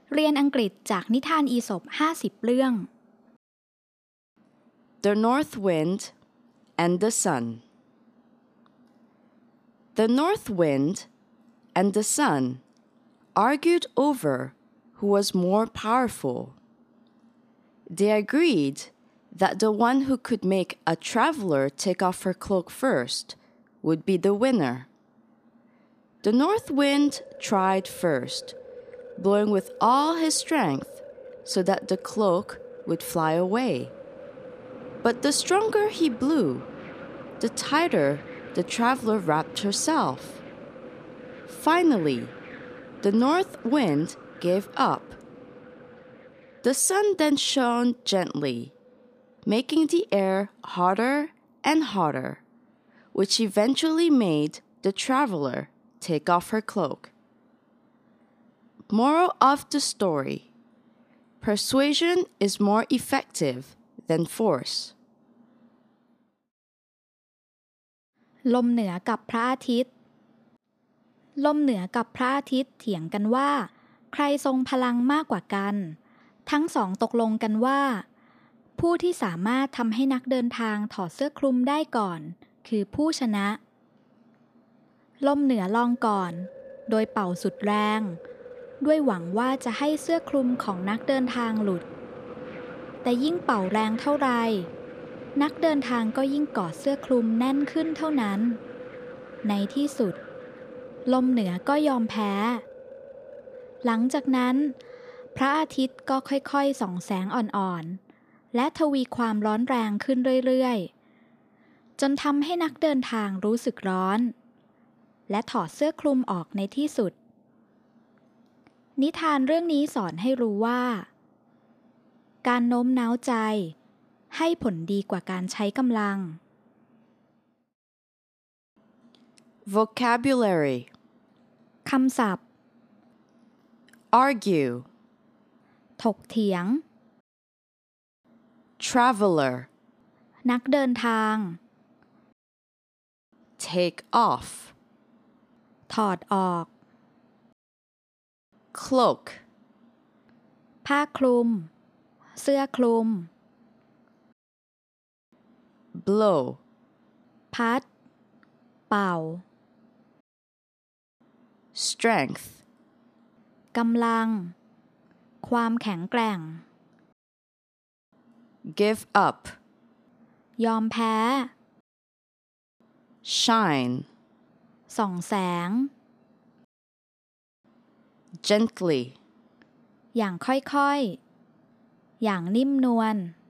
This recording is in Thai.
เรียนอังกฤษจากนิทานอีสป50เรื่อง The North Wind and the Sun. The North Wind and the Sun argued over who was more powerful. They agreed that the one who could make a traveler take off her cloak first would be the winner. The North Wind tried first, blowing with all his strength so that the cloak would fly away. But the stronger he blew, the tighter the traveler wrapped herself. Finally, the North Wind gave up. The sun then shone gently, making the air hotter and hotter, which eventually made the traveler take off her cloak. Moral of the story: persuasion is more effective than force. ลมเหนือกับพระอาทิตย์ลมเหนือกับพระอาทิตย์เถียงกันว่าใครทรงพลังมากกว่ากันทั้งสองตกลงกันว่าผู้ที่สามารถทำให้นักเดินทางถอดเสื้อคลุมได้ก่อนคือผู้ชนะลมเหนือลองก่อนโดยเป่าสุดแรงด้วยหวังว่าจะให้เสื้อคลุมของนักเดินทางหลุดแต่ยิ่งเป่าแรงเท่าไรนักเดินทางก็ยิ่งกอดเสื้อคลุมแน่นขึ้นเท่านั้นในที่สุดลมเหนือก็ยอมแพ้หลังจากนั้นพระอาทิตย์ก็ค่อยๆส่องแสงอ่อนๆและทวีความร้อนแรงขึ้นเรื่อยๆจนทำให้นักเดินทางรู้สึกร้อนและถอดเสื้อคลุมออกในที่สุดนิทานเรื่องนี้สอนให้รู้ว่าการโน้มน้าวใจให้ผลดีกว่าการใช้กำลัง Vocabulary: คำศัพท์ argue, ถกเถียง traveler, นักเดินทาง take off, ถอดออก cloak, ผ้าคลุม เสื้อคลุม blow, พัด เป่า strength, กำลัง ความแข็งแกร่ง give up, ยอมแพ้ shine, ส่องแสง gently, อย่างค่อยๆ อย่างนิ่มนวล